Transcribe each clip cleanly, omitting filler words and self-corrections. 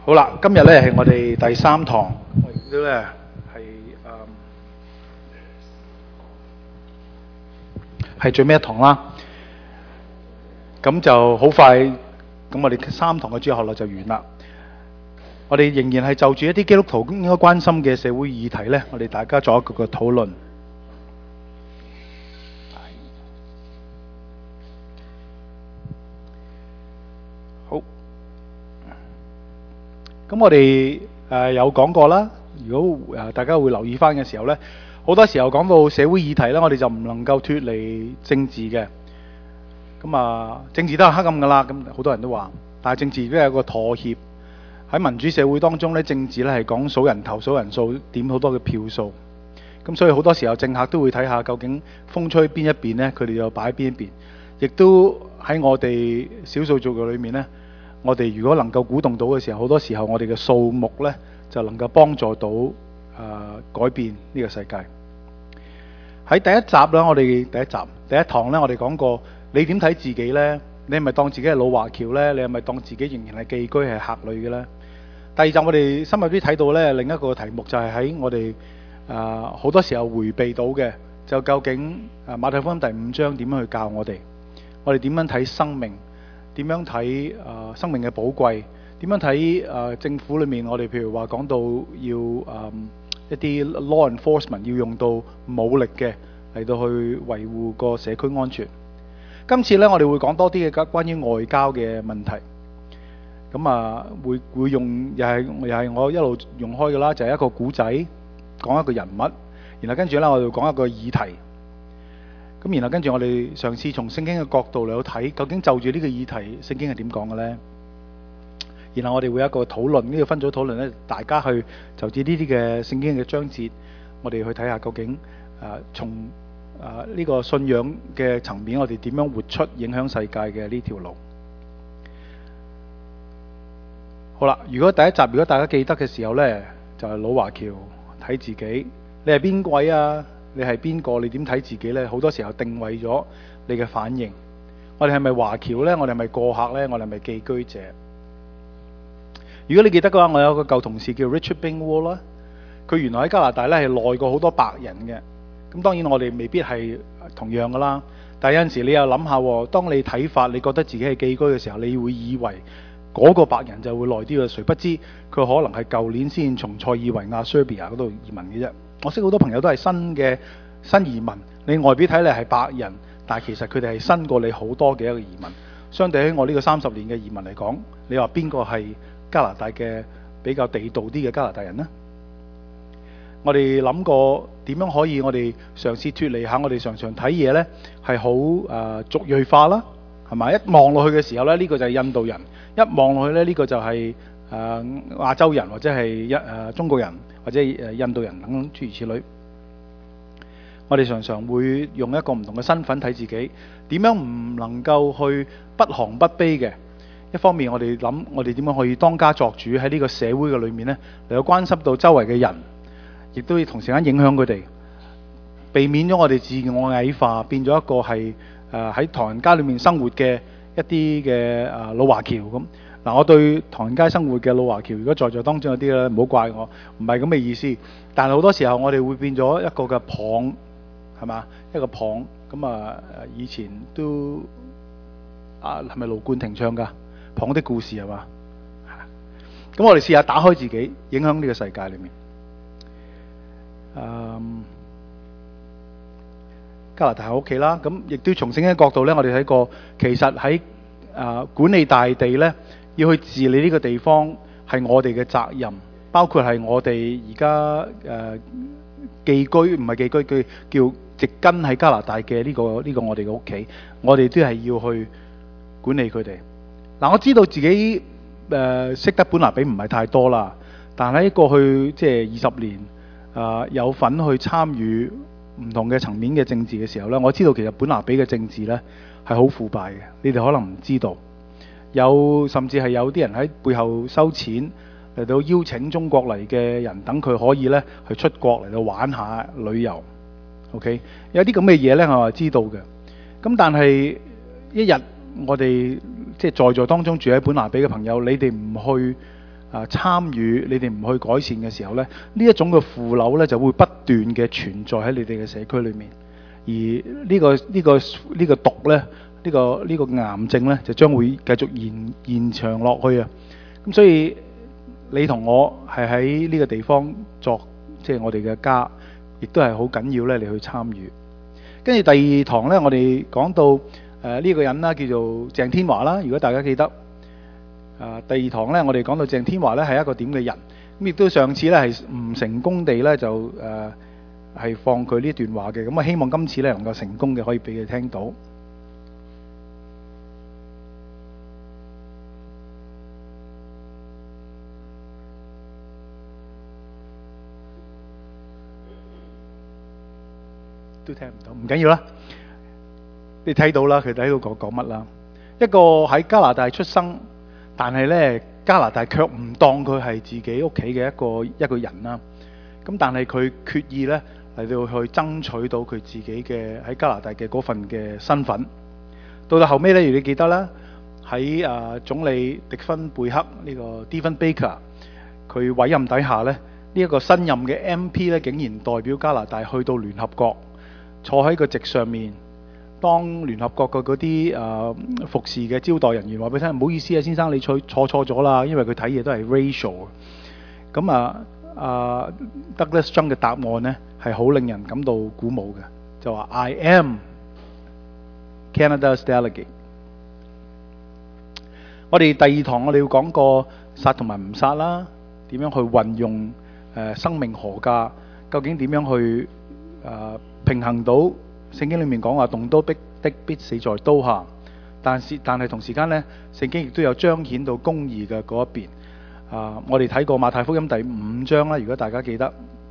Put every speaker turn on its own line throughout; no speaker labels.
好啦，今日咧係我哋第三堂，我亦都咧係最尾一堂啦。咁就好快，咁我哋三堂嘅主日學啦就完啦。我哋仍然係就住一啲基督徒應該關心嘅社會議題咧，我哋大家做一個討論。好，咁我哋有講過啦。如果大家會留意翻嘅時候咧，好多時候講到社會議題咧，我哋就唔能夠脫離政治嘅。咁政治都係黑暗噶啦，咁好多人都話，但係政治都係一個妥協。喺民主社會當中咧，政治咧係講數人頭、數人數，點好多嘅票數。咁所以好多時候政客都會睇下究竟風吹邊一邊咧，佢哋就擺邊一邊。亦都喺我哋少數族嘅裏面咧，我哋如果能夠鼓動到嘅時候，好多時候我哋嘅數目咧就能夠幫助到改變呢個世界。喺第一集啦，我哋第一堂咧，我哋講過，你點睇自己咧？你係咪當自己係老華僑咧？你係咪當自己仍然係寄居係客旅嘅咧？第二集我哋深入啲睇到咧，另一個題目就係喺我哋好多時候迴避到嘅，就究竟馬太福音第5章點樣去教我哋？我哋點樣睇生命？點樣睇生命嘅寶貴？點樣睇政府裏面我哋譬如話講到要一啲 law enforcement 要用到武力嘅嚟到去維護個社區安全？今次咧，我哋會講多啲嘅關於外交嘅問題。咁會用又係我一路用開嘅啦，就係一個古仔講一個人物，然後跟住咧我哋講一個議題。咁然後跟住我哋嘗試從聖經嘅角度嚟到睇，究竟就住呢個議題，聖經係點講嘅咧？然後我哋會有一個討論，呢個分組討論咧，大家去就住呢啲嘅聖經嘅章節，我哋去睇下究竟從呢個信仰嘅層面，我哋點樣活出影響世界嘅呢條路？好啦，如果第一集如果大家記得嘅時候呢，就係老華僑睇自己，你係邊位啊？你係邊個？你點睇自己呢？好多時候定位咗你嘅反應。我哋係咪華僑呢？我哋係咪過客呢？我哋係咪寄居者？如果你記得嘅話，我有個舊同事叫 Richard Bingwall 啦，佢原來喺加拿大呢係耐過好多白人嘅。咁當然我哋未必係同樣噶啦，但係有陣時你又諗下，當你睇法，你覺得自己係寄居嘅時候，你會以為嗰個白人就會耐啲嘅，誰不知佢可能係舊年先從塞爾維亞 Serbia 嗰度移民嘅啫。我識好多朋友都係新移民，你外表睇嚟係白人，但係其實佢哋係新過你好多嘅一個移民。相對於我呢個30年嘅移民嚟講，你話邊個係加拿大嘅比較地道啲嘅加拿大人呢？我哋諗過點樣可以我哋嘗試脫離下我哋常常睇嘢呢係好族裔化啦，係咪？一望落去嘅時候呢，呢個就係印度人；一望落去呢，呢個就係亞洲人或者係中國人或者印度人等等諸如此類。我哋常常會用一個唔同嘅身份睇自己，點樣唔能夠去不降不卑嘅？一方面我哋諗我哋點樣可以當家作主喺呢個社會嘅裏面呢，嚟到關心到周圍嘅人。亦都要同時間影響佢哋，避免咗我哋自我矮化，變咗一個係喺唐人街裏面生活嘅一啲嘅老華僑咁。嗱，我對唐人街生活嘅老華僑，如果在座當中有啲咧，唔好怪我，唔係咁嘅意思。但係好多時候我哋會變咗一個嘅蚌，係嘛？一個蚌咁以前都係咪盧冠廷唱㗎？蚌的故事係嘛？咁我哋試下打開自己，影響呢個世界裏面。加拿大喺屋企啦，咁亦都從聖經嘅角度呢，我哋睇過，其實喺管理大地呢，要去治理呢個地方係我哋嘅責任，包括係我哋而家寄居唔係寄居，佢叫植根喺加拿大嘅呢個我哋嘅屋企，我哋都係要去管理佢哋。嗱，我知道自己識得本拿比唔係太多啦，但喺過去即係20年。有份去參與唔同嘅層面嘅政治嘅時候呢，我知道其實本拿比嘅政治呢係好腐敗嘅，你哋可能唔知道。甚至係有啲人喺背後收錢嚟到邀請中國嚟嘅人，等佢可以呢去出國嚟到玩下旅遊。OK， 有啲咁嘅嘢呢，我係知道嘅。咁但係一日我哋即係在座當中住喺本拿比嘅朋友，你哋唔去參與，你哋唔去改善嘅時候呢，呢一種嘅腐朽呢就會不斷嘅存在喺你哋嘅社區裏面，而呢個毒呢，呢個癌症呢，就將會繼續延長落去啊！咁所以你同我係喺呢個地方作即係我哋嘅家，亦都係好緊要呢，你去參與。跟住第二堂呢，我哋講到呢個人啦，叫做鄭天華啦。如果大家記得。第二堂呢，我哋講到鄭天華呢係一個點嘅人，咁亦都上次呢係唔成功地呢就係放佢呢段話嘅，咁啊希望今次呢能夠成功嘅可以俾佢聽到。都聽唔到，唔緊要啦，你睇到啦，佢睇到講乜啦？一個喺加拿大出生。但係咧，加拿大卻唔當佢係自己屋企嘅一個人啦。咁但係佢決意咧嚟到去爭取到佢自己嘅喺加拿大嘅嗰份嘅身份。到後尾咧，如果你記得啦，喺總理迪芬貝克呢個 Stephen Baker 佢委任底下咧，呢一個新任嘅 MP 咧，竟然代表加拿大去到聯合國，坐喺個席上面。當聯合國嘅嗰啲服侍嘅招待人員話俾佢聽，唔好意思啊，先生你坐錯咗啦，因為佢睇嘢都係 racial。咁Douglas Jung 嘅答案呢係好令人感到鼓舞嘅，就話 I am Canada's delegate。我哋第二堂我哋要講過殺同埋唔殺啦，點樣去運用生命河價，究竟點樣去平衡到？聖經裏面講話動刀的必死在刀下，但係同時間呢，聖經亦都有彰顯到公義嘅嗰一邊。我哋睇過馬太福音第5章啦，如果大家記得。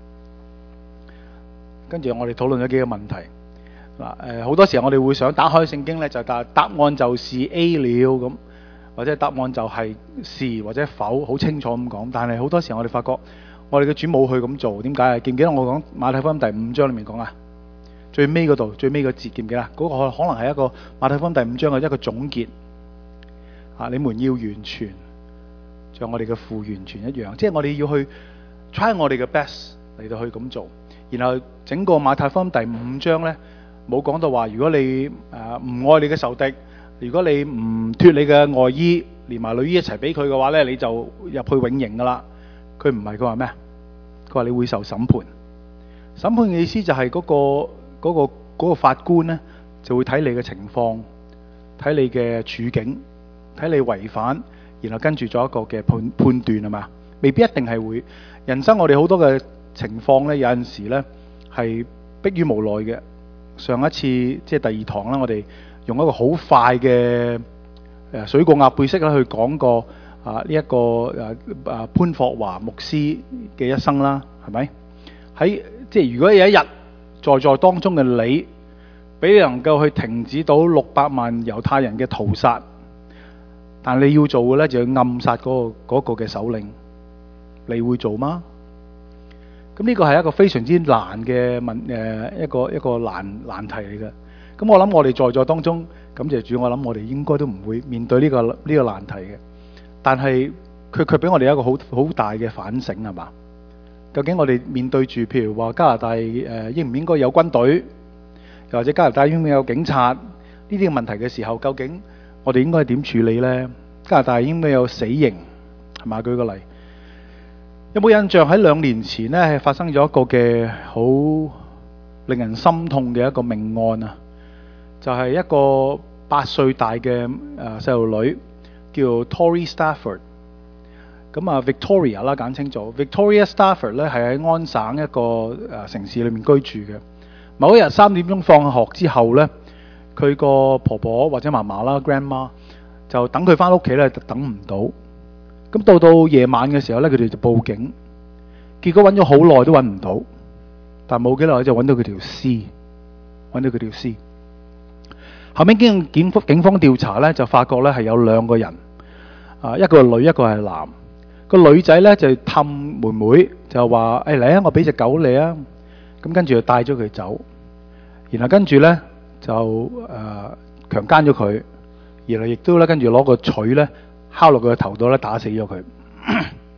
跟住我哋討論咗幾個問題。好多時候我哋會想打開聖經呢，就答案就是 A 了咁，或者答案就係是或者否，好清楚咁講。但係好多時候我哋發覺，我哋嘅主冇去咁做，點解啊？記唔記得我講馬太福音第5章裏面講啊？最尾嗰度，最尾個節記唔記得？嗰個可能係一個馬太福音第5章嘅一個總結。你們要完全，像我哋嘅父完全一樣，即係我哋要去 try 我哋嘅 best 嚟到去咁做。然後整個馬太福音第5章呢，冇講到話，如果你唔愛你嘅仇敵，如果你唔脫你嘅外衣，連埋內衣一齊俾佢嘅話呢，你就入去永刑噶啦。佢唔係，佢話咩？佢話你會受審判。審判嘅意思就係嗰個法官呢，就會睇你嘅情況，睇你嘅處境，睇你違反，然後跟住做一個嘅判斷係嘛？未必一定係會。人生我哋好多嘅情況呢，有陣時呢係迫於無奈嘅。上一次即係第二堂啦，我哋用一個好快嘅水過鴨背式去講過呢一個潘霍華牧師嘅一生啦，係咪？即係如果有一日，在當中嘅你，俾你能夠去停止到600萬猶太人嘅屠殺，但你要做嘅呢，就要暗殺嗰個嘅首領，你會做嗎？咁呢個係一個非常之難嘅一個難題嚟嘅。咁我諗我哋在當中，感謝主，我諗我哋應該都唔會面對呢個難題嘅。但係佢卻俾我哋一個好大嘅反省係嘛？究竟我哋面對住譬如話加拿大應唔應該有軍隊，又或者加拿大應唔應該有警察呢啲嘅問題嘅時候，究竟我哋應該點處理呢？加拿大應該有死刑係嘛？舉個例，有冇印象喺2年前呢係發生咗一個嘅好令人心痛嘅一個命案啊？就係一個8歲大嘅細路女叫 Tori Stafford。咁Victoria 啦，簡稱做 Victoria Stafford 咧，係喺安省一個城市裏面居住嘅。某一日3點鐘放學之後咧，佢個婆婆或者媽媽啦 grandma 就等佢翻屋企咧，就等唔到。咁到夜晚嘅時候咧，佢哋就報警，結果揾咗好耐都揾唔到，但冇幾耐就揾到佢條屍。後面經警方調查咧，就發覺咧係有2個人，一個係女，一個係男。個女仔咧就氹妹妹，就話嚟啊，我俾隻狗你啊。咁跟住就帶咗佢走，然後跟住咧就強姦咗佢，然後亦都咧跟住攞個錘咧敲落佢個頭度咧，打死咗佢。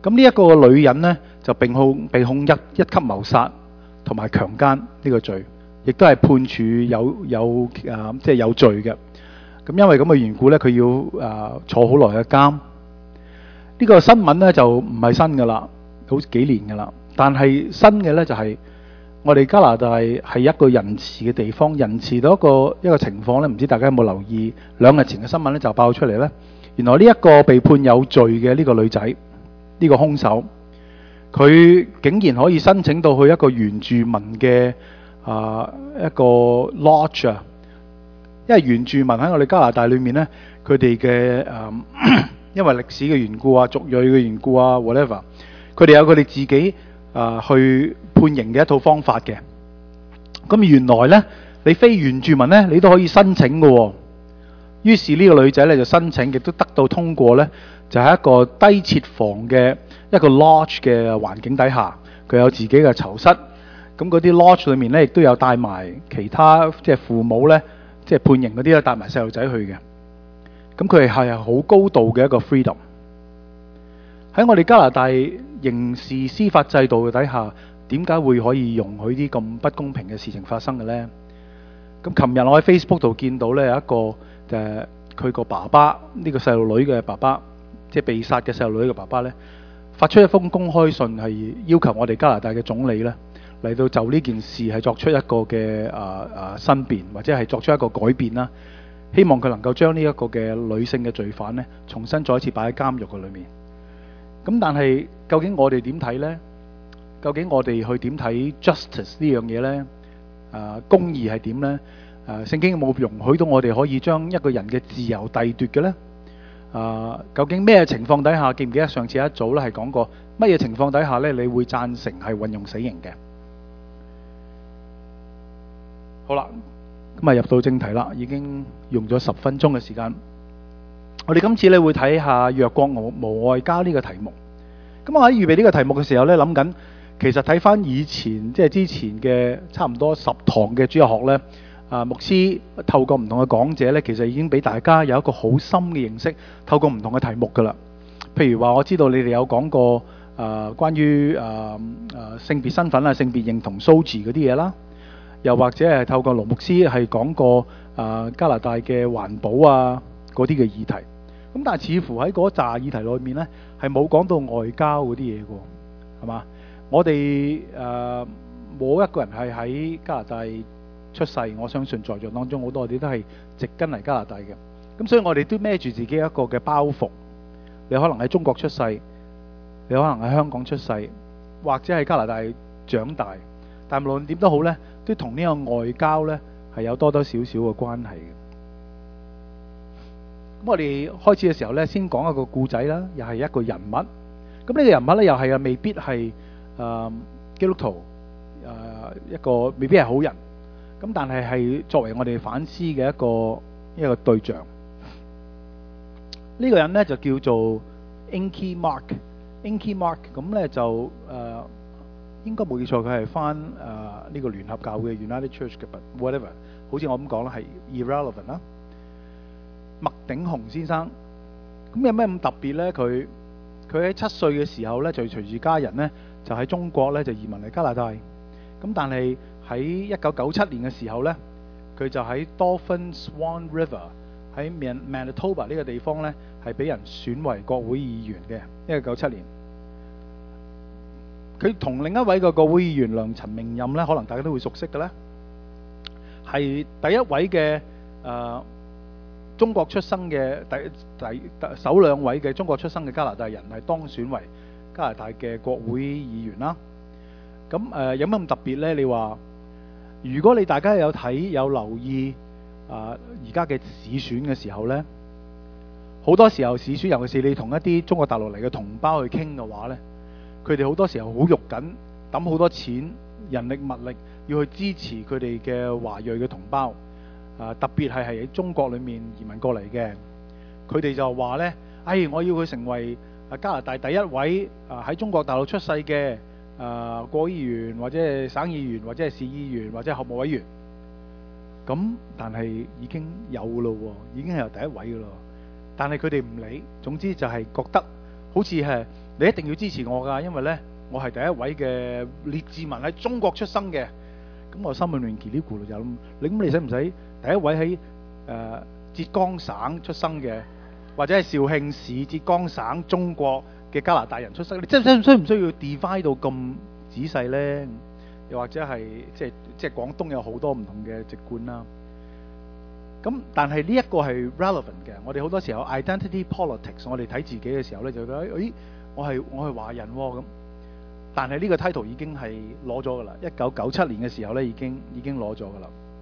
咁呢一個女人呢，就被控一級謀殺同埋強姦呢個罪，亦都係判處即係有罪嘅。咁因為咁嘅緣故呢，佢要坐好耐嘅監。呢個新聞呢，就唔係新噶啦，好幾年噶啦。但係新嘅呢，就係我哋加拿大係一個仁慈嘅地方，仁慈到一個情況呢，唔知大家有冇留意？2日前嘅新聞呢，就爆出嚟呢，原來呢一個被判有罪嘅呢個女仔，呢個兇手，佢竟然可以申請到去一個原住民嘅一個 lodge 啊！因為原住民喺我哋加拿大裏面呢，佢哋嘅因為歷史嘅緣故啊、族裔嘅緣故啊 whatever， 佢哋有佢哋自己去判刑嘅一套方法嘅。咁原來呢，你非原住民呢，你都可以申請嘅喎。於是呢個女仔呢，就申請，亦都得到通過呢，就係一個低設防嘅一個 lodge 嘅環境底下，佢有自己嘅囚室。咁嗰啲 lodge 裏面呢，亦都有帶埋其他即係父母呢，即係判刑嗰啲咧，帶埋細路仔去嘅。咁佢係好高度嘅一個 freedom。喺我哋加拿大刑事司法制度嘅底下，點解會可以容許啲咁不公平嘅事情發生嘅呢？咁琴日我喺 Facebook 度見到呢，有一個佢個爸爸，呢個細路女嘅爸爸，即係被殺嘅細路女嘅爸爸呢，發出一封公開信，係要求我哋加拿大嘅總理呢，嚟到就呢件事係作出一個嘅申辯，或者係作出一個改變啦。希望佢能夠將呢一個嘅女性嘅罪犯呢，重新再一次擺喺監獄嘅裏面。咁但係究竟我哋點睇呢？究竟我哋去點睇 justice 呢樣嘢呢？公義係點呢？聖經有冇容許到我哋可以將一個人嘅自由褫奪嘅呢？究竟咩情況底下？記唔記得上次一組咧係講過乜嘢情況底下呢？你會贊成係運用死刑嘅？好啦，咁啊入到正題啦，已經用咗10分鐘嘅時間。我哋今次咧會睇下若國無外交呢個題目。咁我喺預備呢個題目嘅時候咧，諗緊其實睇翻以前即係之前嘅差唔多10堂嘅主日學咧，牧師透過唔同嘅講者咧，其實已經俾大家有一個好深嘅認識，透過唔同嘅題目噶啦。譬如話，我知道你哋有講過關於性別身份啊、性別認同、SOGI 嗰啲嘢啦，又或者係透過盧牧師係講過加拿大嘅環保啊嗰啲嘅議題。咁但係似乎喺嗰紮議題裏面咧，係冇講到外交嗰啲嘢嘅，係嘛？我哋冇一個人係喺加拿大出世，我相信在座當中好多我哋都係植根嚟加拿大嘅。咁所以我哋都孭住自己一個嘅包袱。你可能喺中國出世，你可能喺香港出世，或者喺加拿大長大，但無論點都好咧，都同呢個外交咧係有多多少少嘅關係嘅。咁我哋開始嘅時候咧，先講一個故仔啦，又係一個人物。咁呢個人物咧，又係未必係基督徒，一個未必係好人。咁但係作為我哋反思嘅一個對象。呢個人咧就叫做 Inky Mark。Inky Mark 咁咧就應該冇記錯，佢係翻呢個聯合教會嘅 United Church 嘅 whatever， 好似我咁講啦，係 irrelevant 啦。麥鼎雄先生，咁有咩咁特別呢？佢喺7歲嘅時候咧，就隨住家人咧，就喺中國咧就移民嚟加拿大。咁但係喺1997年嘅時候咧，佢就喺 Dauphin Swan River 喺 Manitoba 呢個地方咧，係俾人選為國會議員嘅。1997年，佢同另一位嘅國會議員梁陳明任咧，可能大家都會熟悉嘅咧，係第一位嘅中國出生嘅首2位嘅中國出生嘅加拿大人係當選為加拿大嘅國會議員啦。咁有乜咁特別呢？你話如果你大家有留意而家嘅市選嘅時候呢，好多時候市選，尤其是你同一啲中國大陸嚟嘅同胞去傾嘅話呢，佢哋好多時候好肉緊，抌好多錢、人力物力要去支持佢哋嘅華裔嘅同胞。特別係喺中國裏面移民過嚟嘅，佢哋就話呢：我要佢成為加拿大第一位喺中國大陸出世嘅國議員，或者係省議員，或者係市議員，或者係學務委員。咁但係已經有咯，已經係有第一位噶咯。但係佢哋唔理，總之就係覺得好似係你一定要支持我㗎，因為呢，我係第一位嘅列治文喺中國出生嘅。咁我心裏面嘰哩咕嚕就諗，咁你使唔使第一位喺浙江省出生嘅，或者係肇慶市浙江省中國嘅加拿大人出生？你真係需唔需要 divide 到咁仔細呢？又或者係即係廣東有好多唔同嘅籍貫啦。咁但係呢一個係 relevant 嘅。我哋好多時候 identity politics， 我哋睇自己嘅時候咧，就覺得誒，我係華人喎咁。但係呢個 title 已經係攞咗噶啦，1997年嘅時候咧已經攞咗噶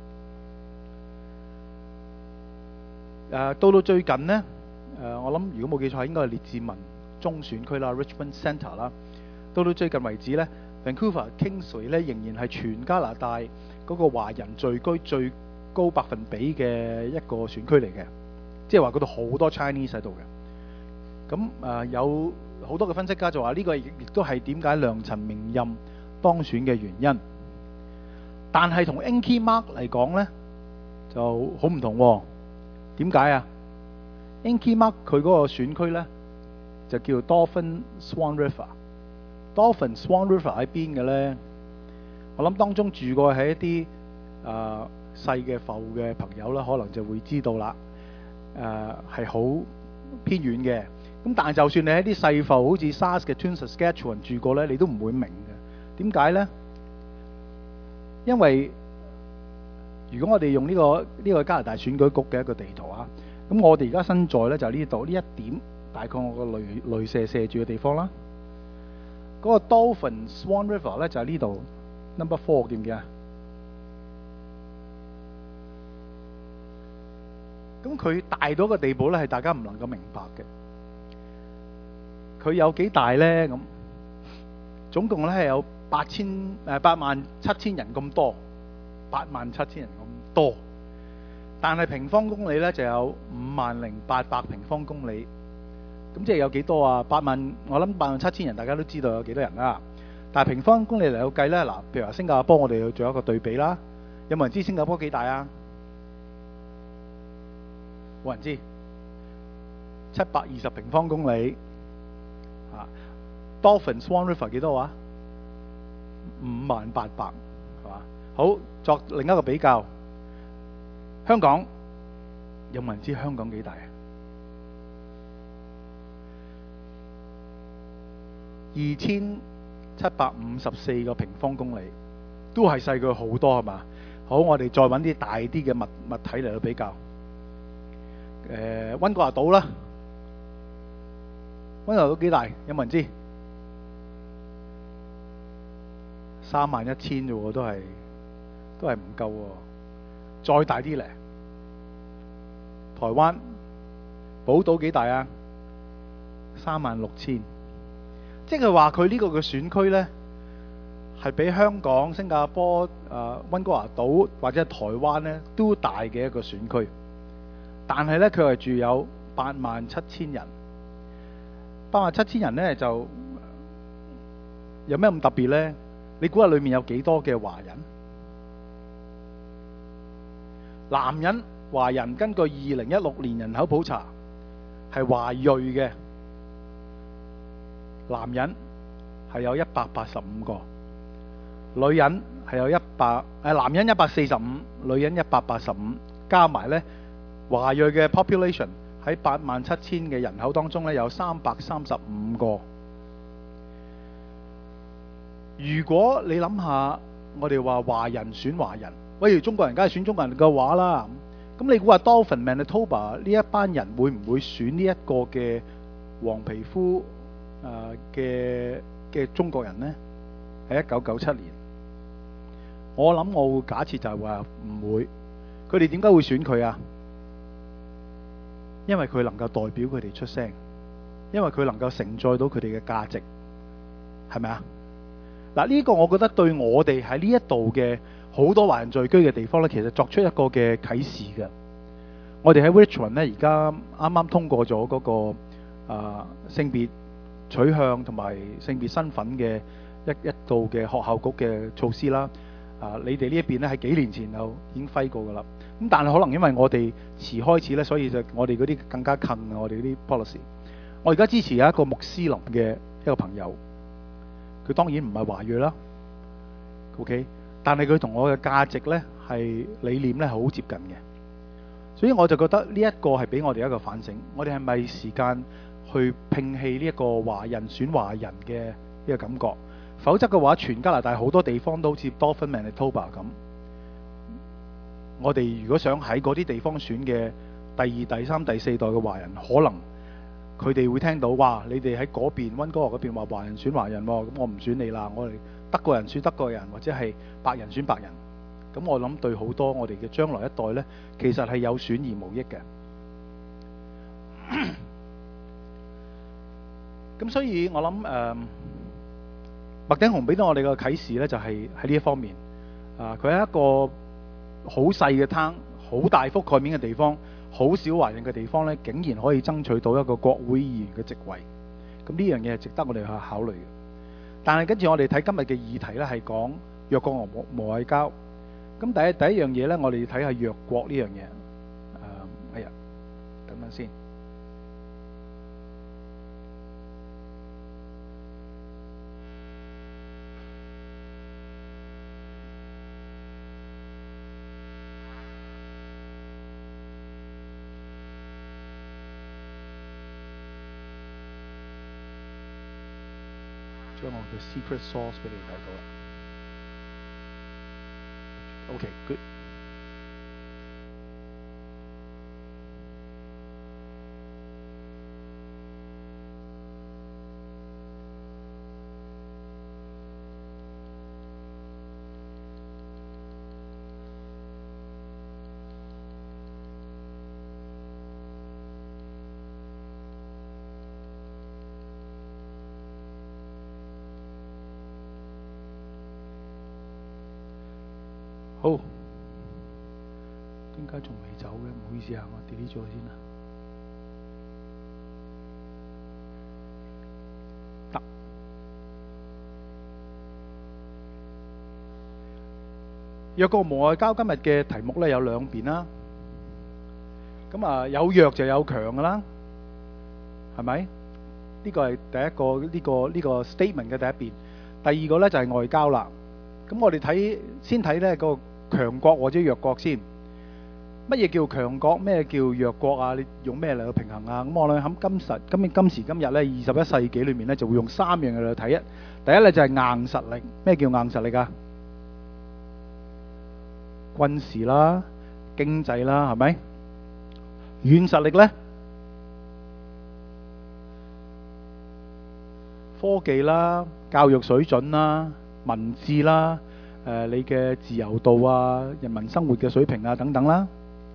啦。到最近呢，我諗如果冇記錯，應該係列治文中選區啦 ，Richmond Centre 啦。到最近為止咧 ，Vancouver Kingsway 咧仍然係全加拿大嗰個華人聚居最高百分比嘅一個選區嚟嘅，即係話嗰度好多 Chinese 喺度嘅。咁有好多嘅分析家就話呢個亦都係點解良陳明任當選嘅原因。但係同 Inky Mark 嚟講呢，就好唔同喎。點解啊？ Inky Mark 佢嗰個選區呢，就叫 Dauphin Swan River。Dauphin Swan River 喺邊嘅呢？我諗當中住過喺一啲細嘅埠嘅朋友啦，可能就會知道啦。係好偏遠嘅。咁但係就算你喺啲細埠，好似 Saskatoon、Saskatchewan 住過呢，你都唔會明嘅。點解呢？因為如果我哋用呢個加拿大選舉局嘅一個地圖啊，咁我哋而家身在呢，就係呢度呢一點，大概我個雷射射住嘅地方啦。嗰個 Dauphin Swan River 呢，就係呢度 number 4，記唔記得？咁佢大到一個地步呢，係大家唔能夠明白嘅。佢有幾大呢？咁總共咧係有87000人咁多，87000人咁多。但係平方公里咧就有50800平方公里。咁即係有幾多啊？我諗87000人，大家都知道有幾多人啦。但係平方公里嚟到計咧，嗱，譬如話新加坡，我哋要做一個對比啦。有冇人知新加坡幾大啊？冇人知。720平方公里。Dauphin Swan River 幾多話？50800，係嘛？好，作另一個比較，香港有冇人知香港幾大啊？2754個平方公里，都係細佢好多，係嘛？好，我哋再揾啲大啲嘅物體嚟到比較。溫哥華島啦，溫哥華島幾大？有冇人知？31000啫喎，都係唔夠喎。再大啲咧，台灣寶島幾大啊？36000。即係話佢呢個嘅選區呢，係比香港、新加坡、溫哥華島或者台灣呢都大嘅一個選區。但係呢，佢係住有87000人。87000人呢，就有咩咁特別呢？你估下裏面有幾多嘅華人？男人華人根據2016年人口普查係華裔嘅男人係有185個，女人係有男人145，女人185，加埋呢華裔嘅 population 喺87000嘅人口當中呢，有335個。如果你諗下，我哋話華人選華人，喂，中國人梗係選中國人嘅話啦。咁你估下 Dauphin Manitoba 呢一班人會唔會選呢一個嘅黃皮膚嘅中國人呢？喺1997年，我諗我會假設就係話唔會。佢哋點解會選佢啊？因為佢能夠代表佢哋出聲，因為佢能夠承載到佢哋嘅價值，係咪啊？嗱，呢個我覺得對我哋喺呢一度嘅好多華人聚居嘅地方呢，其實作出一個嘅啟示嘅。我哋喺 Richmond 呢，而家啱啱通過咗嗰個性別取向同埋性別身份嘅一度嘅學校局嘅措施啦。你哋呢一邊呢，喺幾年前就已經揮過噶啦。咁但係可能因為我哋遲開始呢，所以就我哋嗰啲更加近我哋嗰啲 policy。我而家支持有一個穆斯林嘅一個朋友，佢當然唔係華裔啦，OK， 但係佢同我嘅價值呢係理念呢係好接近嘅，所以我就覺得呢一個係俾我哋一個反省，我哋係咪時間去摒棄呢一個華人選華人嘅呢個感覺？否則嘅話，全加拿大好多地方都好似 Dauphin Manitoba 咁，我哋如果想喺嗰啲地方選嘅第二、第三、第四代嘅華人，可能佢哋會聽到，哇！你哋喺嗰邊溫哥華嗰邊話華人選華人喎，咁我唔選你啦，我哋德國人選德國人，或者係白人選白人，咁我諗對好多我哋嘅將來一代呢，其實係有損而無益嘅。咁所以我諗麥鼎雄俾到我哋嘅啟示呢，就係喺呢一方面。佢係一個好細嘅灘，好大覆蓋面嘅地方，好少華人嘅地方呢，竟然可以爭取到一個國會議員嘅職位。咁呢樣嘢係值得我哋去考慮嘅。但係跟住我哋睇今日嘅議題呢，係講弱國無外交。咁第一樣嘢呢，我哋要睇下弱國呢樣嘢。等等先。將我嘅 secret source 俾你睇到啦。OK， good。好，點解仲未走嘅？唔好意思啊，我 delete 咗佢先啦。得。弱國無外交今日嘅題目呢，有兩邊啦。咁有弱就有強噶啦，係咪？呢個係第一個呢個 statement 嘅第一邊。第二個呢，就係外交啦。咁我哋先睇呢個強國或者弱國先。乜嘢叫強國？咩叫弱國啊？你用咩嚟去平衡啊？咁我哋喺今時今日呢，21世紀裏面呢，就會用3樣嘢嚟睇。第一呢，就係硬實力。咩叫硬實力啊？軍事啦、經濟啦，係咪？軟實力呢？科技啦、教育水準啦、文字啦、你嘅自由度啊、人民生活嘅水平啊等等啦。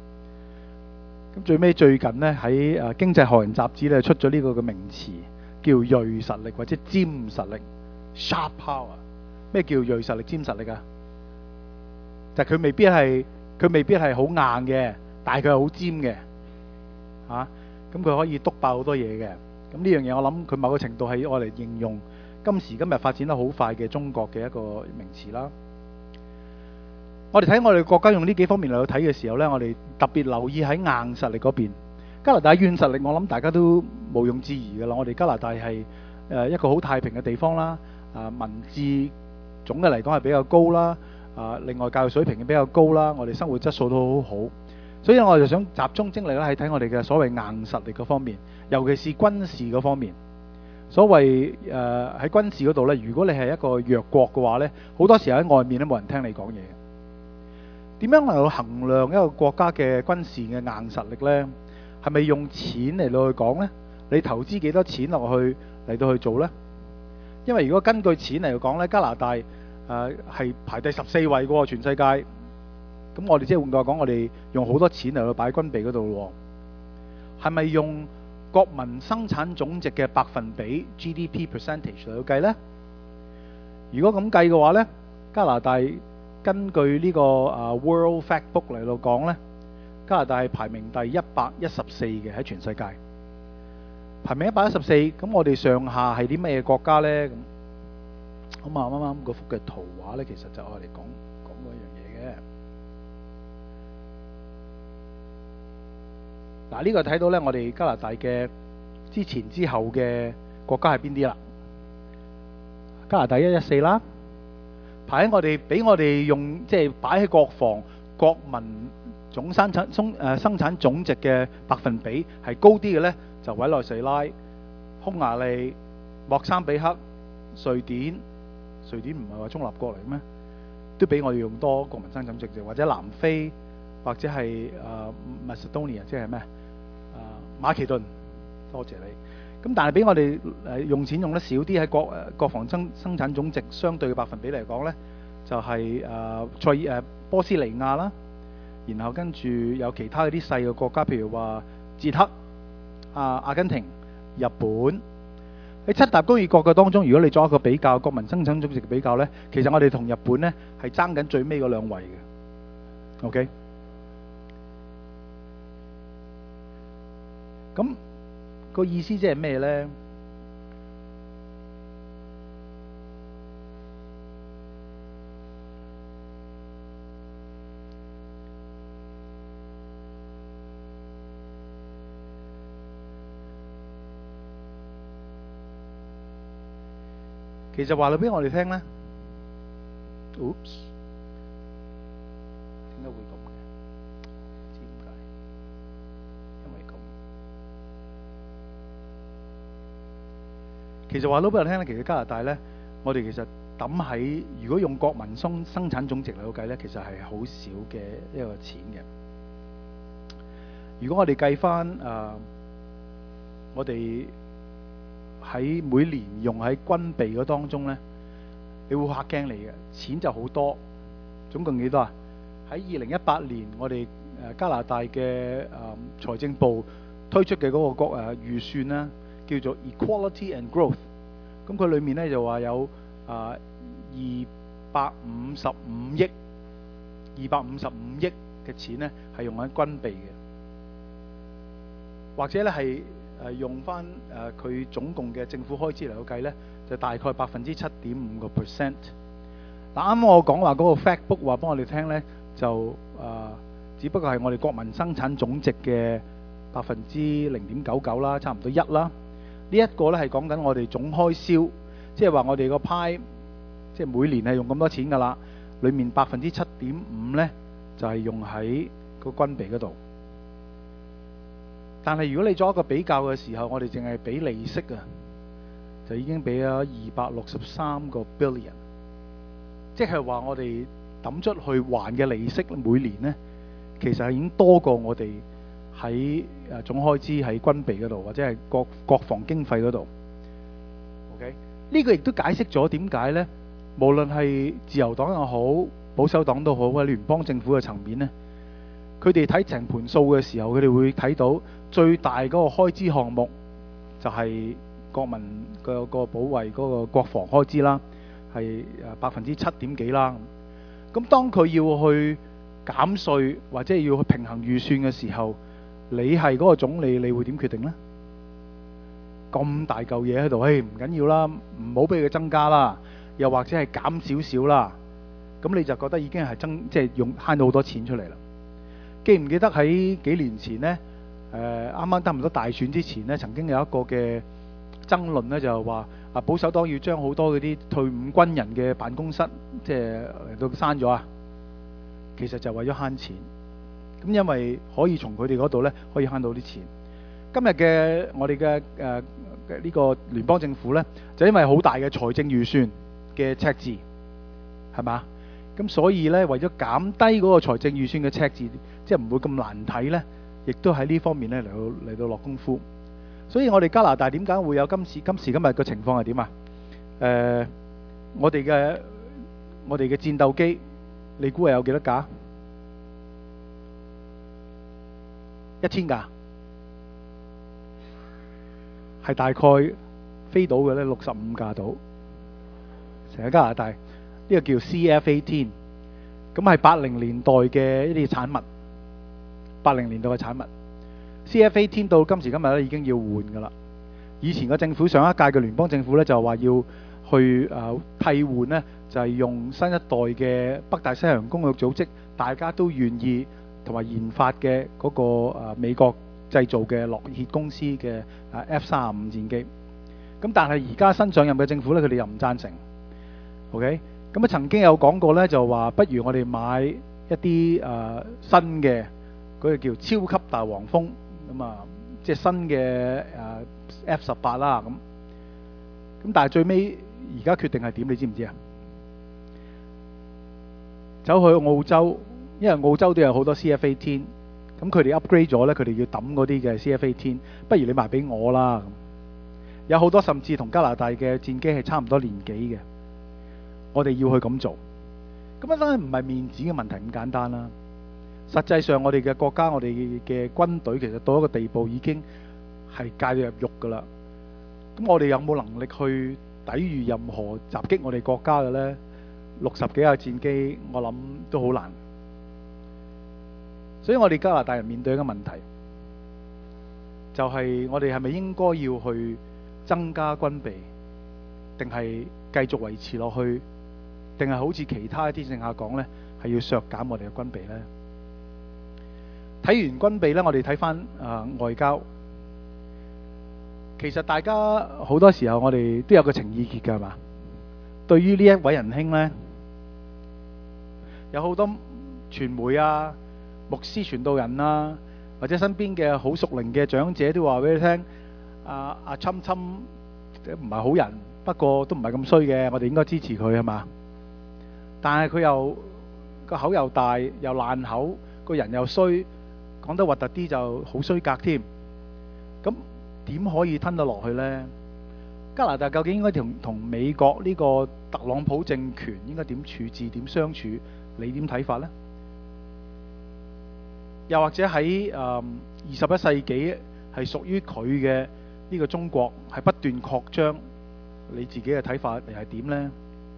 咁最近呢，喺《經濟學人》雜誌咧出咗呢個嘅名詞，叫銳實力或者尖實力 （sharp power）。咩叫銳實力、尖實力啊？就係佢未必係好硬嘅，但係佢係好尖嘅。咁佢可以督爆好多嘢嘅。咁呢樣嘢我諗佢某個程度係愛嚟形容今時今日發展得好快嘅中國嘅一個名詞啦。我哋睇我哋國家用呢幾方面嚟去睇嘅時候呢，我哋特別留意喺硬實力嗰邊。加拿大軟實力我諗大家都毋庸置疑㗎啦。我哋加拿大係一個好太平嘅地方啦。文字總嘅嚟講係比較高啦。另外教育水平比較高啦。我哋生活質素都好好。所以我就想集中精力咧，係睇我哋嘅所謂硬實力嗰方面，尤其是軍事嗰方面。所謂喺軍事嗰度呢，如果你係一個弱國嘅話呢，好多時候喺外面都冇人聽你講嘢。點樣嚟到衡量一個國家嘅軍事嘅硬實力呢？係咪用錢嚟到去講呢？你投資幾多錢落去嚟到去做呢？因為如果根據錢嚟講呢，加拿大係排第14位嘅喎，全世界。咁我哋即係換句話講，我哋用好多錢嚟到擺軍備嗰度喎。係咪用國民生產總值嘅百分比 GDP percentage 嚟到計呢？如果咁計嘅話呢，加拿大根據呢個World Factbook 嚟到講呢，加拿大係排名第114嘅喺全世界。排名114，咁我哋上下係啲咩國家呢？咁啱啱嗰幅嘅圖畫呢，其實就我哋講嗰樣嘢嘅。嗱，呢個睇到呢，我哋加拿大嘅之前之後嘅國家係邊啲啦？ 加拿大114啦，排喺我哋俾我哋用即係擺喺國防國民總生產總值嘅百分比係高啲嘅呢，就委內瑞拉、匈牙利、莫桑比克、瑞典唔係話中立國嚟咩？都比我哋用多國民生產總值，或者南非，或者係Macedonia， 即係咩？馬其頓，多謝你。咁但係比我哋用錢用得少啲，喺國防生產總值相對嘅百分比嚟講呢，就係波斯尼亞啦，然後跟住有其他嗰啲細嘅國家，譬如話捷克、阿根廷、日本。喺七大工業國嘅當中，如果你做一個比較，國民生產總值嘅比較呢，其實我哋同日本呢係爭緊最尾嗰兩位嘅。OK， 咁個意思即係咩呢？其實話到俾我哋聽咧 ，oops， 點解會咁嘅？唔知點解，因為咁。其實話到俾我哋聽咧，其實加拿大咧，我哋其實抌喺如果用國民生產總值嚟計咧，其實係好少嘅一個錢嘅。如果我哋計翻我哋喺每年用喺軍備嗰當中呢，你會嚇驚你嘅錢就好多，總共幾多啊？喺2018年，我哋加拿大嘅財政部推出嘅嗰個預算啦，叫做 Equality and Growth。咁佢裏面呢就話有255億嘅錢呢係用喺軍備嘅，或者呢係用翻佢總共嘅政府開支嚟到計呢，就大概7.5%。嗱，啱啱我講話嗰個 fact book 話幫我哋聽呢，就只不過係我哋國民生產總值嘅0.99%啦，差唔多1啦。呢一個呢係講緊我哋總開銷，即係話我哋個派，即係每年係用咁多錢噶啦，裡面7.5%呢就係用喺個軍備嗰度。但係如果你做一個比較嘅時候，我哋淨係俾利息啊，就已經俾咗263個 billion， 即係話我哋抌出去還嘅利息每年呢，其實係已經多過我哋喺總開支喺軍備嗰度，或者係國防經費嗰度。OK， 呢個亦都解釋咗點解呢，無論係自由黨又好，保守黨都好，喺聯邦政府嘅層面呢，佢哋睇成盤數嘅時候，佢哋會睇到最大嗰個開支項目就係國民個保衛嗰個國防開支啦，係7點幾啦。咁當佢要去減稅或者要去平衡預算嘅時候，你係嗰個總理，你會點決定呢？咁大嚿嘢喺度，唔緊要啦，唔好俾佢增加啦，又或者係減少少啦，咁你就覺得已經係即係用慳到好多錢出嚟啦。記唔記得喺幾年前呢？啱啱差唔多大選之前呢，曾經有一個嘅爭論呢，就係話保守黨要將好多嗰啲退伍軍人嘅辦公室即係嚟到刪咗啊。其實就為咗慳錢，咁因為可以從佢哋嗰度呢可以慳到啲錢。今日嘅我哋嘅呢個聯邦政府呢，就因為好大嘅財政預算嘅赤字，係嘛？咁所以呢，為咗減低嗰個財政預算嘅赤字，即係唔會咁難睇呢，亦都喺呢方面呢嚟到落功夫。所以我哋加拿大點解會有今時今日嘅情況係點啊？我哋嘅戰鬥機，你估係有幾多架？1000架，係大概飛到嘅呢65架到。成個加拿大呢個叫 CF-18，咁係80年代嘅一啲產物，80年代嘅產物。CF-18到今時今日咧已經要換噶啦。以前嘅政府，上一屆嘅聯邦政府咧就話要去替換呢，就係用新一代嘅北大西洋公約組織大家都願意同埋研發嘅嗰個美國製造嘅洛歇公司嘅F-35戰機。咁但係而家新上任嘅政府咧，佢哋又唔贊成， OK， 咁曾經有講過呢，就話不如我哋買一啲新嘅嗰個叫超級大黃蜂，咁啊，即係新嘅F-18啦咁但係最尾而家決定係點？你知唔知啊？走去澳洲，因為澳洲都有好多 CF-18，咁佢哋 upgrade 咗呢，佢哋要抌嗰啲嘅 CF-18，不如你賣俾我啦。有好多甚至同加拿大嘅戰機係差唔多年紀嘅，我哋要去咁做，咁啊真係唔係面子嘅問題咁簡單啦。實際上我哋嘅國家，我哋嘅軍隊其實到一個地步已經係介入肉㗎啦。咁我哋有冇能力去抵禦任何襲擊我哋國家嘅呢？60幾架戰機，我諗都好難。所以我哋加拿大人面對一個問題，就係我哋係咪應該要去增加軍備，定係繼續維持落去，定係好似其他一啲政客講呢，係要削減我哋嘅軍備呢？睇完軍備呢，我哋睇翻外交。其實大家好多時候我哋都有個情意結㗎，係嘛？對於呢一位仁兄呢，有好多傳媒啊、牧師傳道人啊，或者身邊嘅好熟齡嘅長者都話俾你聽，阿侵唔係好人，不過都唔係咁衰嘅，我哋應該支持佢，係嘛？但係佢又個口又大又爛口，個人又衰，講得核突啲就好衰格添。咁點可以吞得落去呢？加拿大究竟應該同美國呢個特朗普政權應該點處置、點相處？你點睇法呢？又或者喺21世紀係屬於佢嘅呢個中國係不斷擴張，你自己嘅睇法又係點呢？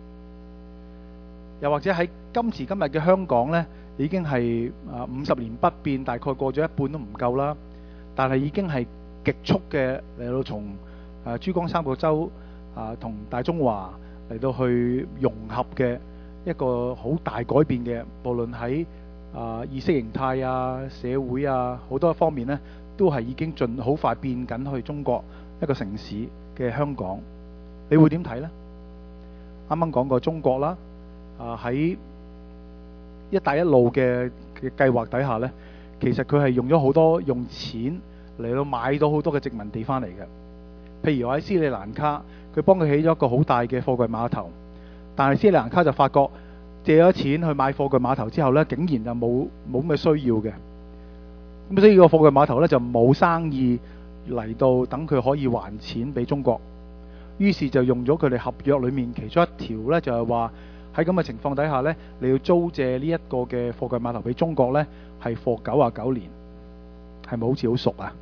又或者喺今時今日嘅香港呢，已經係50年不變，大概過咗一半都唔夠啦，但係已經係極速嘅嚟到從珠江三角洲同大中華嚟到去融合嘅一個好大改變嘅，無論喺意識形態啊、社會啊好多方面呢，都係已經好快變緊去中國一個城市嘅香港。你會點睇呢？啱啱講過中國啦，喺一帶一路嘅計劃底下呢，其實佢係用咗好多用錢嚟到買到好多嘅殖民地翻嚟嘅。譬如話喺斯里蘭卡，佢幫佢起咗一個好大嘅貨櫃碼頭，但係斯里蘭卡就發覺借咗錢去買貨櫃碼頭之後呢，竟然就冇咁嘅需要嘅。咁所以個貨櫃碼頭呢，就冇生意嚟到等佢可以還錢俾中國，於是就用咗佢哋合約裏面其中一條呢，就係話喺咁嘅情況底下呢，你要租借呢一個嘅貨櫃碼頭俾中國呢，係貨99年，係咪好似好熟啊？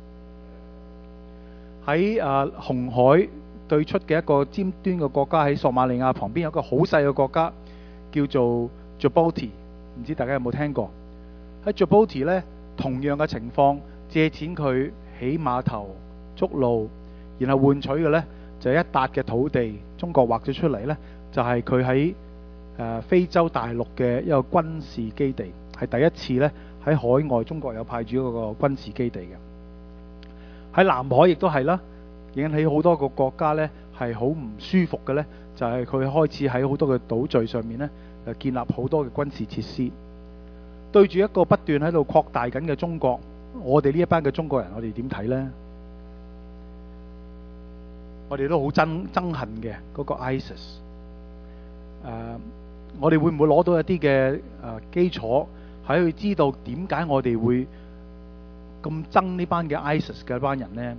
喺紅海對出嘅一個尖端嘅國家，喺索馬利亞旁邊有一個好細嘅國家叫做 Djibouti， 唔知大家有冇聽過？喺 Djibouti 呢，同樣嘅情況，借錢佢起碼頭、築路，然後換取嘅呢，就係一笪嘅土地，中國劃咗出嚟呢，就係佢喺非洲大陸嘅一個軍事基地，係第一次呢，喺海外中國有派駐嗰個軍事基地嘅。喺南海亦都係啦，引起好多個國家呢係好唔舒服嘅呢，就係佢開始喺好多嘅島嶼上面呢，建立好多嘅軍事設施。對住一個不斷喺度擴大緊嘅中國，我哋呢一班嘅中國人，我哋點睇呢？我哋都好憎恨嘅嗰個 ISIS。我哋會唔會攞到一啲嘅基礎，喺去知道點解我哋會咁憎呢班嘅 ISIS 嘅班人呢？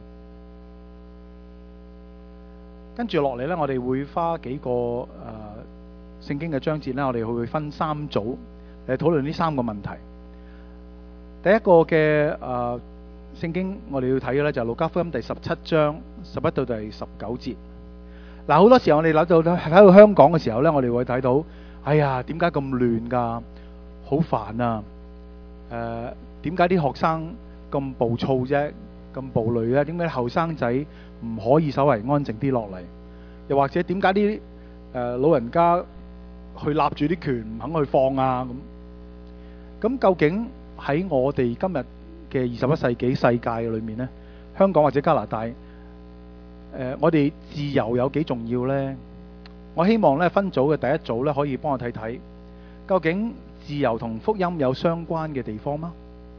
跟住落嚟呢，我哋會花幾個聖經嘅章節呢，我哋會分3組嚟討論呢3個問題。第一個嘅聖經我哋要睇嘅呢，就係路加福音第17章11到第19節。嗱，好多時候我哋睇到香港嘅時候呢，我哋會睇到，哎呀，點解咁亂㗎？好煩啊！點解啲學生咁暴躁啫，咁暴戾咧？點解後生仔唔可以稍為安靜啲落嚟？又或者點解啲老人家去立住啲權唔肯去放啊？咁究竟喺我哋今日嘅21世紀世界裏面呢，香港或者加拿大，我哋自由有幾重要呢？ 我希望咧分組嘅第一組咧可以幫我睇睇，究竟自由同福音有相關嘅地方嗎？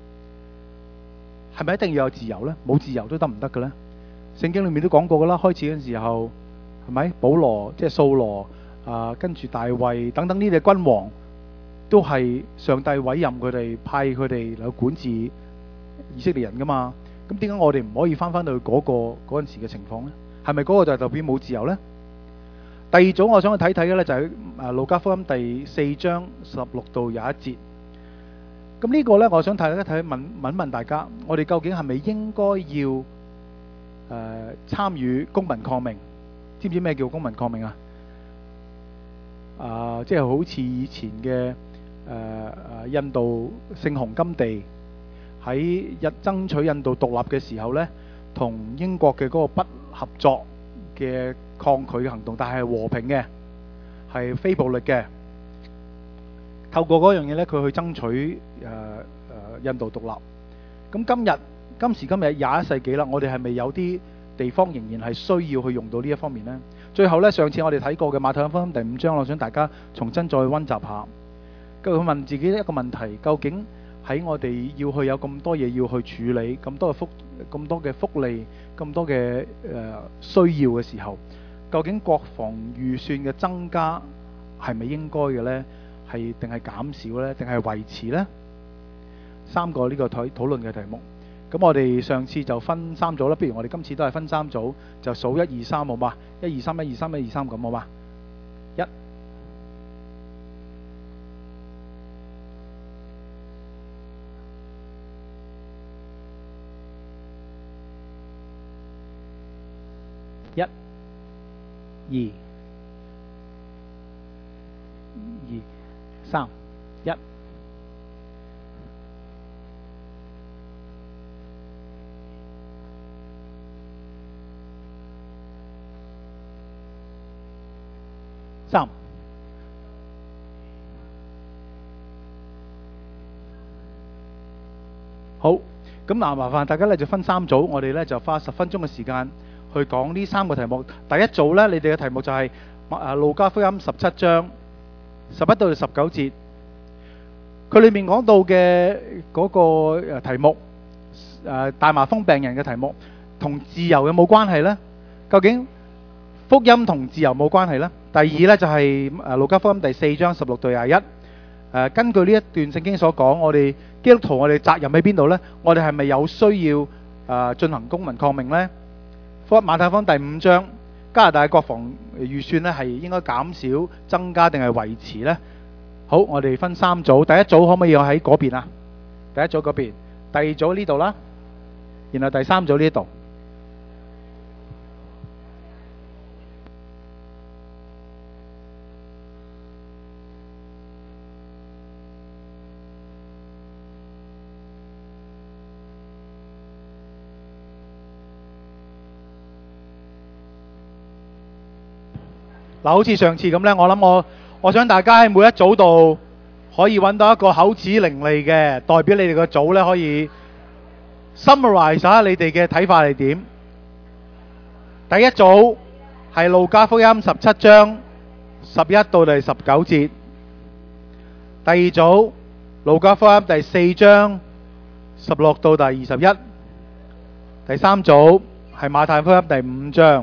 係咪一定要有自由呢？冇自由都得唔得嘅呢？聖經裏面都講過噶啦，開始嗰陣時候係咪保羅即係掃羅跟住大衛等等呢啲君王，都係上帝委任佢哋，派佢哋嚟管治以色列人噶嘛？咁點解我哋唔可以翻到去嗰陣時嘅情況呢？係咪嗰個就係代表冇自由呢？第二組我想去睇睇嘅呢，就係路加福音第4章16到21節。咁呢個呢，我想問大家，我哋究竟係咪應該要參與公民抗命？知唔知咩叫公民抗命啊？即係好似以前嘅印度聖雄甘地喺爭取印度獨立嘅時候呢，同英國嘅嗰個不合作嘅抗拒嘅行動，但係和平嘅，係非暴力嘅。透過嗰樣嘢呢，佢去爭取印度獨立。咁今時今日21世紀啦，我哋係咪有啲地方仍然係需要去用到呢一方面呢？最後呢，上次我哋睇過嘅馬太福音第5章，我想大家重新再溫習下。佢問自己一個問題：究竟喺我哋要去有咁多嘢要去處理，咁多嘅福利，咁多嘅需要嘅時候，究竟國防預算嘅增加係咪應該嘅呢？係定係減少呢？定係維持呢？3個呢個討論嘅題目。咁我哋上次就分3組啦，不如我哋今次都係分3組，就數1、2、3好嘛？1、2、3、1、2、3、1、2、3咁好嘛？1、2、3、1。3好，咁嗱，麻煩大家咧就分3組，我哋咧就花10分鐘嘅時間去講呢3個題目。第一組咧，你哋嘅題目就係路加福音17章11到19節，佢裏面講到嘅嗰個題目，大麻風病人嘅題目，同自由有冇關係呢？究竟福音同自由冇關係呢？第二呢，就係路加福音第4章16到21。根據呢一段聖經所講，我哋基督徒我哋責任喺邊度呢？我哋係咪有需要進行公民抗命呢？馬太福音第5章，加拿大嘅國防預算呢係應該減少、增加定係維持呢？好，我哋分3組，第一組可唔可以喺嗰邊啊？第一組嗰邊，第二組呢度啦，然後第3組呢度。嗱，好似上次咁呢，我想大家喺每一組度可以揾到一個口齒伶俐嘅代表你哋個組呢，可以 summarize 下你哋嘅睇法係點。第一組係路加福音17章11到第19節，第二組路加福音第4章16到第21，第三組係馬太福音第5章。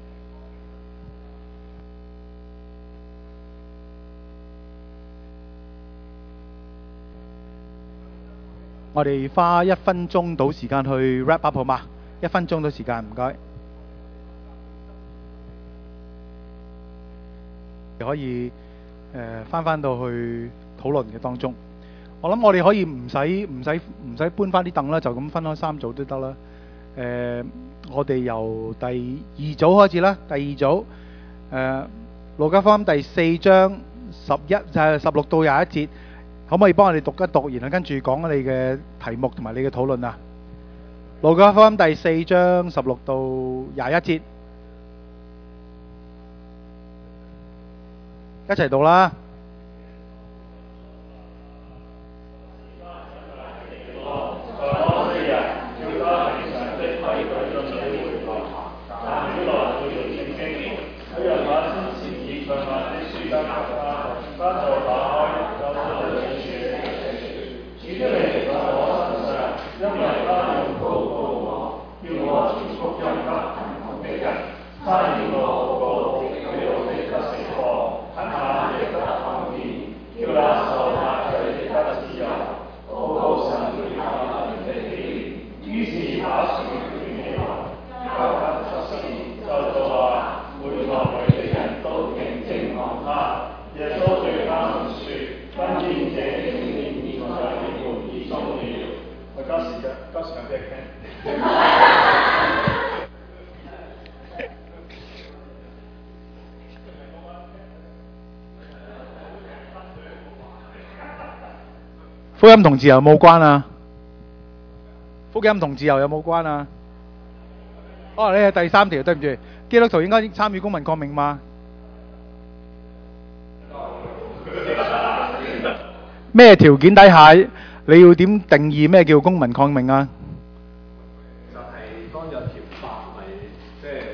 我哋花1分鐘到時間去 wrap up 好嘛？1分鐘到時間，唔該。可以翻到去討論嘅當中。我諗我哋可以唔使搬翻啲凳啦，就咁分開3組都得啦。我哋由第2組開始啦。第2組路加福音第4章16到21節。可唔可以幫我哋讀一讀，然後跟住講你嘅題目同埋你嘅討論啊？路加福音第4章16到21節，一齊讀啦。 福音同自由冇關啊？福音同自由有冇關啊？哦，你係第3條，對唔住，基督徒應該參與公民抗命嘛？咩條件底下你要點定義咩叫公民抗命啊？
就係當有條法例，即係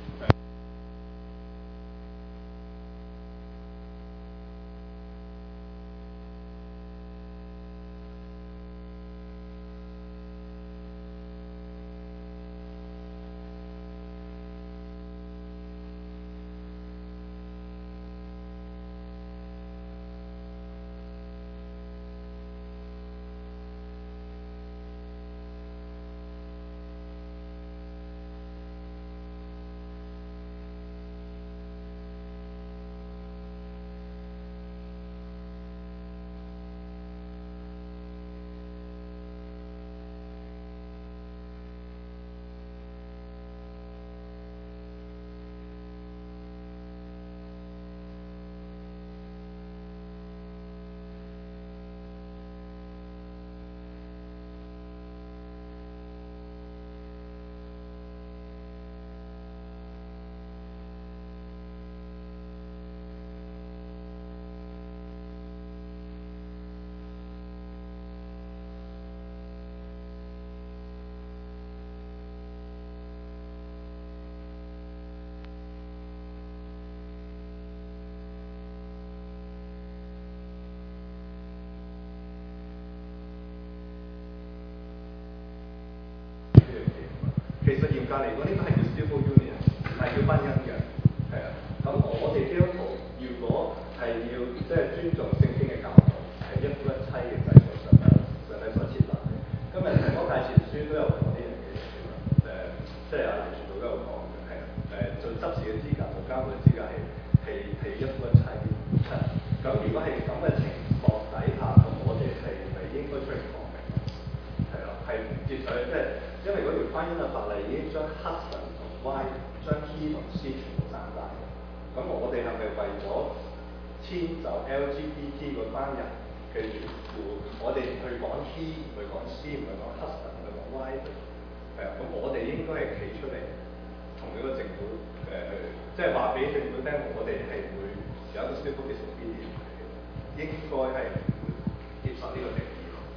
其實嚴格嚟講，呢個係叫 civil union， 唔係叫婚姻嘅，係啊。咁我哋基督徒如果係要即係尊重聖經嘅教導，係一夫一妻嘅制度上帝所設立嘅。今日提摩太前書都有講呢樣嘢嘅，即係阿連傳道都有講嘅，係啊。做執事嘅資格同監護嘅資格係一夫一妻，係。咁如果係咁嘅情況底下，咁我哋係咪應該出嚟抗命？係啦，係唔接受即係。因為嗰條婚姻嘅法例已經將 husband 同 wife 將 he 同 she 全部刪晒。咁我哋係咪為咗遷就 LGBT 嗰班人嘅緣故，我哋去講 he 唔去講 she， 唔去講 husband 唔去講 wife？係啊，咁我哋應該係企出嚟同呢個政府即係話俾政府聽，我哋係會有一個 civil disobedience， 應該係接受呢個定義咯。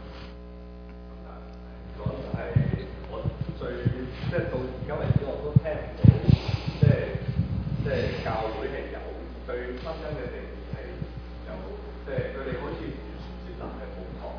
咁就係。即係到而家為止，我都聽唔到，即係教會係有對婚姻嘅定義係有，即係佢哋好似接納係冇抗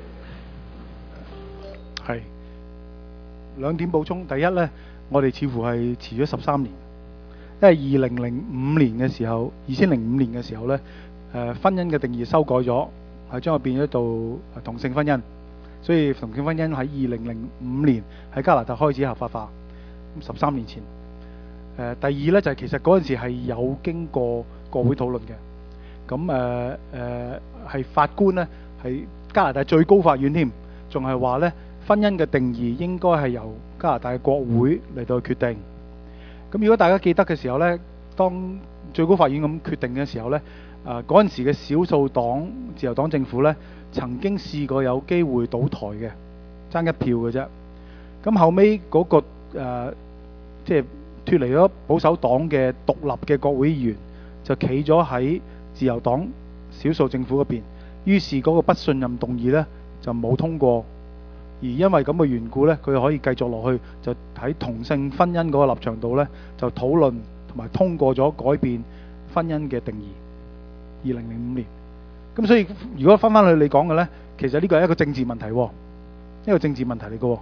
拒啲。
係兩點補充，第一呢，我哋似乎係遲咗13年，因為2005年嘅時候，2005年嘅時候呢，婚姻嘅定義修改咗，係將佢變咗做同性婚姻。所以同性婚姻喺2005年喺加拿大開始合法化，咁13年前。第二呢，就係其實嗰陣時係有經過國會討論嘅，咁係法官呢，係加拿大最高法院添，仲係話呢，婚姻嘅定義應該係由加拿大國會嚟到決定。咁如果大家記得嘅時候呢，當最高法院咁決定嘅時候呢，嗰陣時嘅少數黨自由黨政府呢，曾經試過有機會倒台嘅，爭一票嘅啫。咁後尾嗰個即係脫離咗保守黨嘅獨立嘅國會議員，就企咗喺自由黨少數政府嗰邊。於是嗰個不信任動議呢，就冇通過。而因為咁嘅緣故呢，佢可以繼續落去，就喺同性婚姻嗰個立場度呢，就討論同埋通過咗改變婚姻嘅定義。2005年。咁所以如果翻去你講嘅呢，其實呢個係一個政治問題，一個政治問題嚟嘅。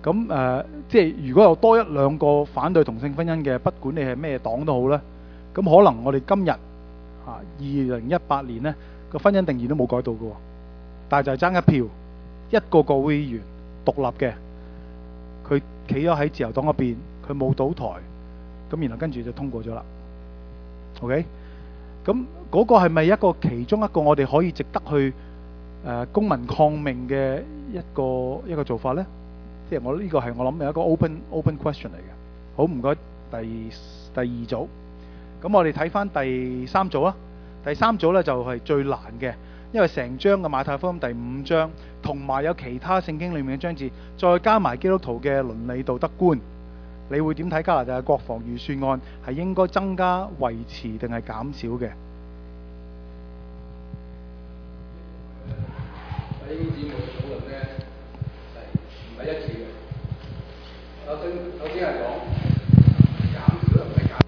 咁即係如果有多一兩個反對同性婚姻嘅，不管你係咩黨都好咧，咁可能我哋今日2018年咧個婚姻定義都冇改到嘅喎，但係就係爭一票，一個國會議員獨立嘅，佢企咗喺自由黨嗰邊，佢冇倒台，咁然後跟住就通過咗啦。OK， 咁嗰個係咪其中一個我哋可以值得去公民抗命嘅一個做法呢？即係我呢個係我諗係一個 open question 嚟嘅。好，唔該，第二組。咁我哋睇翻第三組啦。第三組呢就係最難嘅，因為成章嘅馬太福音第5章，同埋有其他聖經裏面嘅章節，再加埋基督徒嘅倫理道德觀，你會點睇加拿大嘅國防預算案係應該增加、維持定係減少嘅？
喺節目討論咧係唔係一致嘅？首先係講減少唔係減。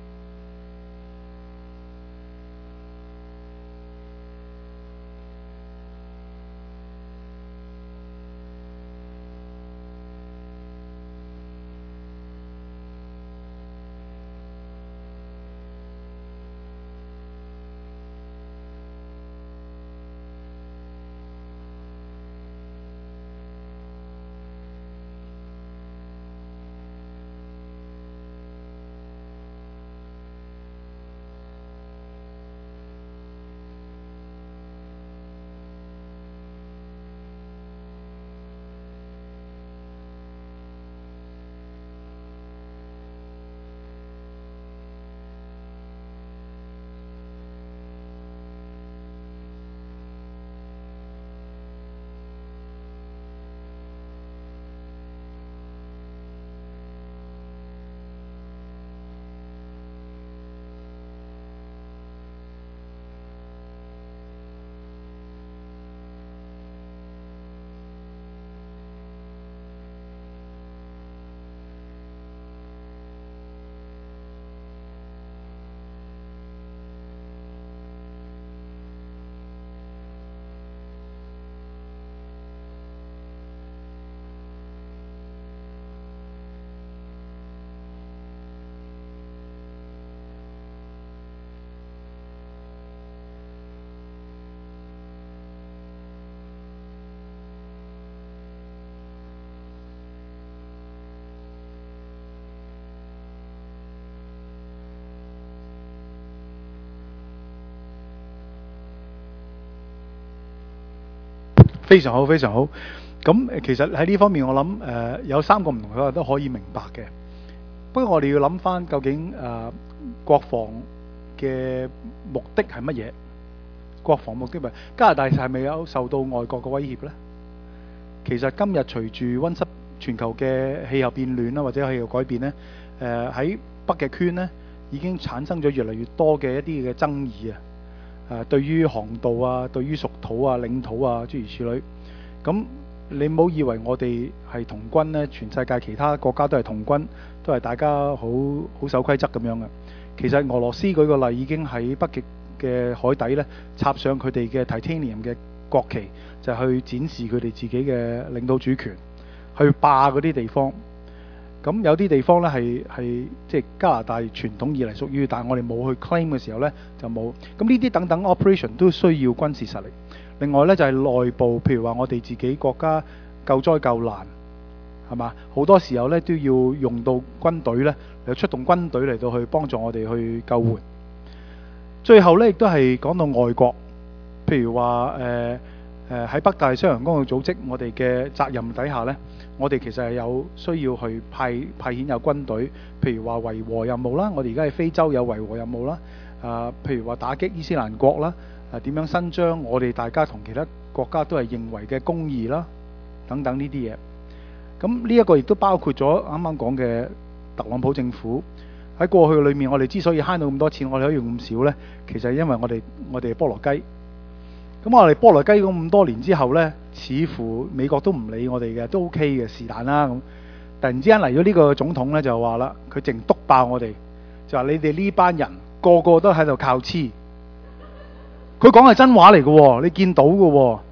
非常好，非常好。咁其實喺呢方面，我諗有3個唔同嘅都可以明白嘅。不過我哋要諗翻究竟國防嘅目的係乜嘢？國防目的咪加拿大係咪有受到外國嘅威脅呢？其實今日隨住溫室全球嘅氣候變暖啦，或者氣候改變呢，喺北極圈呢已經產生咗越嚟越多嘅一啲嘅爭議啊！對於航道啊，對於屬土啊、領土啊，諸如此類。咁你唔好以為我哋係同軍呢，全世界其他國家都係同軍，都係大家好守規則咁樣嘅。其實俄羅斯舉個例，已經喺北極嘅海底呢插上佢哋嘅 Titanium 嘅國旗，就去展示佢哋自己嘅領土主權，去霸嗰啲地方。咁有啲地方呢係即係加拿大傳統以嚟屬於，但係我哋冇去 claim 嘅時候呢就冇。咁呢啲等等 operation 都需要軍事實力。另外呢就係內部，譬如話我哋自己國家救災救難，係嘛？好多時候呢都要用到軍隊呢嚟出動軍隊嚟到去幫助我哋去救援。最後呢亦都係講到外國，譬如話喺北大西洋公約組織，我哋嘅責任底下呢，我哋其實係有需要去派遣有軍隊，譬如話維和任務啦，我哋而家喺非洲有維和任務啦，譬如話打擊伊斯蘭國啦，點樣伸張我哋大家同其他國家都係認為嘅公義啦，等等呢啲嘢。咁呢一個亦都包括咗啱啱講嘅特朗普政府喺過去裏面，我哋之所以慳到咁多錢，我哋可以用咁少呢，其實係因為我哋係菠蘿雞。咁我哋菠蘿雞咁多年之後呢，似乎美國都唔理我哋嘅，都 OK 嘅，是但啦咁。突然之間嚟咗呢個總統呢，就話啦，佢淨篤爆我哋，就話你哋呢班人個個都喺度靠黐。佢講係真話嚟嘅喎，你見到嘅喎。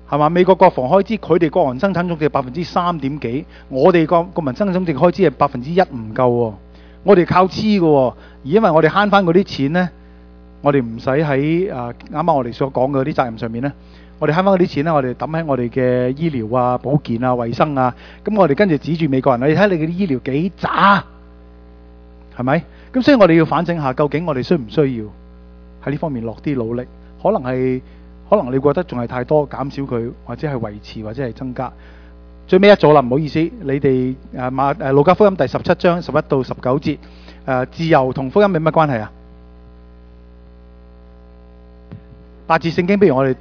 係嘛？美國國防開支佢哋國民生產總值3點幾，我哋國民生產總值開支係1%唔夠喎。我哋靠黐嘅喎，而因為我哋慳翻嗰啲錢呢，我哋唔使喺啱啱我哋所講嘅嗰啲責任上面呢，我哋慳翻嗰啲錢呢，我哋抌喺我哋嘅醫療啊、保健啊、衞生啊，咁我哋跟住指住美國人，你睇你嘅啲醫療幾渣，係咪？咁所以我哋要反省下，究竟我哋需唔需要喺呢方面落啲努力？可能你覺得仲係太多，減少佢，或者係維持，或者係增加。最尾一組啦，唔好意思，你哋路加福音第17章11到19節，自由同福音有乜關係啊？8節聖經，不如我哋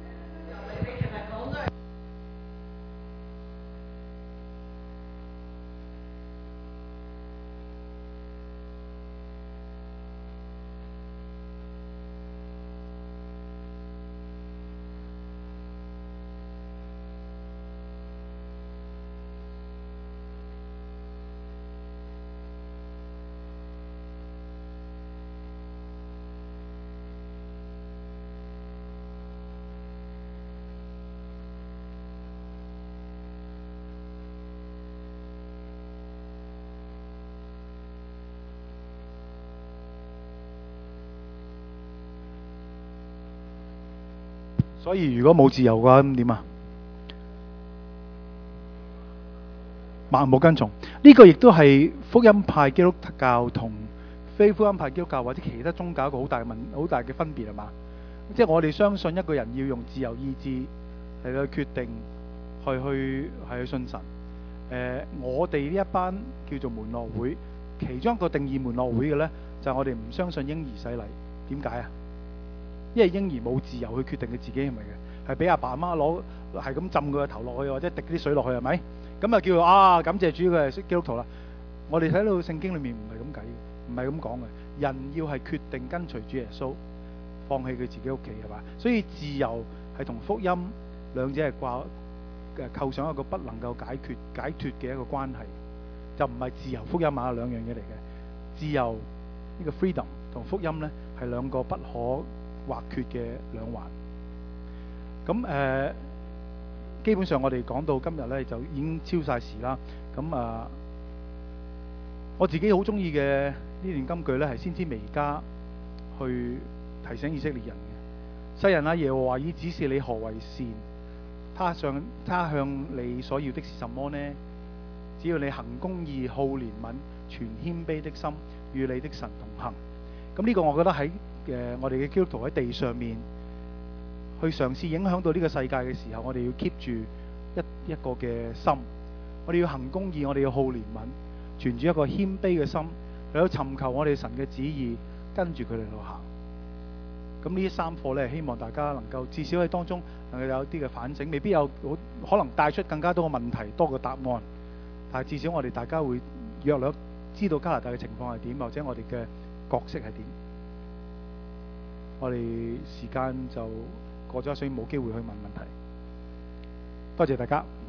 所以如果冇自由嘅話，咁點啊？盲目跟從呢個亦都係福音派基督教同非福音派基督教或者其他宗教一個好大嘅分別係嘛？即係我哋相信一個人要用自由意志嚟去決定去信神。我哋呢一班叫做門諾會，其中一個定義門諾會嘅呢，就係我哋唔相信嬰兒洗禮。點解啊？因為嬰兒冇自由去決定佢自己係咪嘅，係俾阿爸阿媽攞係咁浸佢個頭落去，或者滴啲水落去，係咪？咁啊叫做感謝主佢係基督徒啦。我哋睇到聖經裏面唔係咁計，唔係咁講嘅。人要係決定跟隨主耶穌，放棄佢自己屋企係嘛？所以自由係同福音兩者係構上一個不能夠解脫嘅一個關係，就唔係自由福音兩樣嘢嚟嘅。自由呢個 freedom 同福音呢係兩個不可或缺嘅兩環。咁基本上我哋講到今日呢，就已經超晒時啦。咁我自己好中意嘅呢段金句呢，係先知彌迦去提醒以色列人嘅。世人啊，耶和華已指示你何為善，他向你所要的是什麼呢？只要你行公義、好憐憫、存謙卑的心，與你的神同行。咁呢個我覺得喺我哋嘅基督徒喺地上面去嘗試影響到呢個世界嘅時候，我哋要 keep 住一個嘅心，我哋要行公義，我哋要好憐憫，存住一個謙卑嘅心，嚟去尋求我哋神嘅旨意，跟住佢哋去行。咁呢3課呢，希望大家能夠至少喺當中能夠有啲嘅反省，未必有可能帶出更加多嘅問題，多個答案，但係至少我哋大家會約略知道加拿大嘅情況係點，或者我哋嘅角色係點。我哋時間就過咗，所以冇機會去問問題。多謝大家。